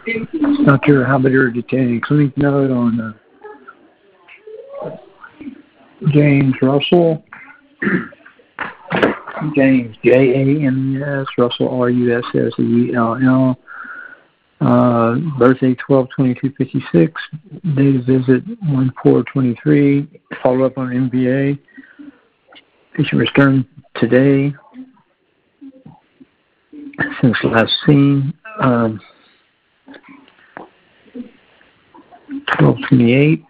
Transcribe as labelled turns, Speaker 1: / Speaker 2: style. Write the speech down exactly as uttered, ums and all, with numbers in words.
Speaker 1: Doctor Habider detained clinic note on uh, James Russell. James, J A M E S, Russell, R U S S E L L. Uh, birthday twelve twenty-two fifty-six. Date of visit one four twenty-three. Follow up on M V A. Patient returned today since last seen. Um, twelve twenty-eight.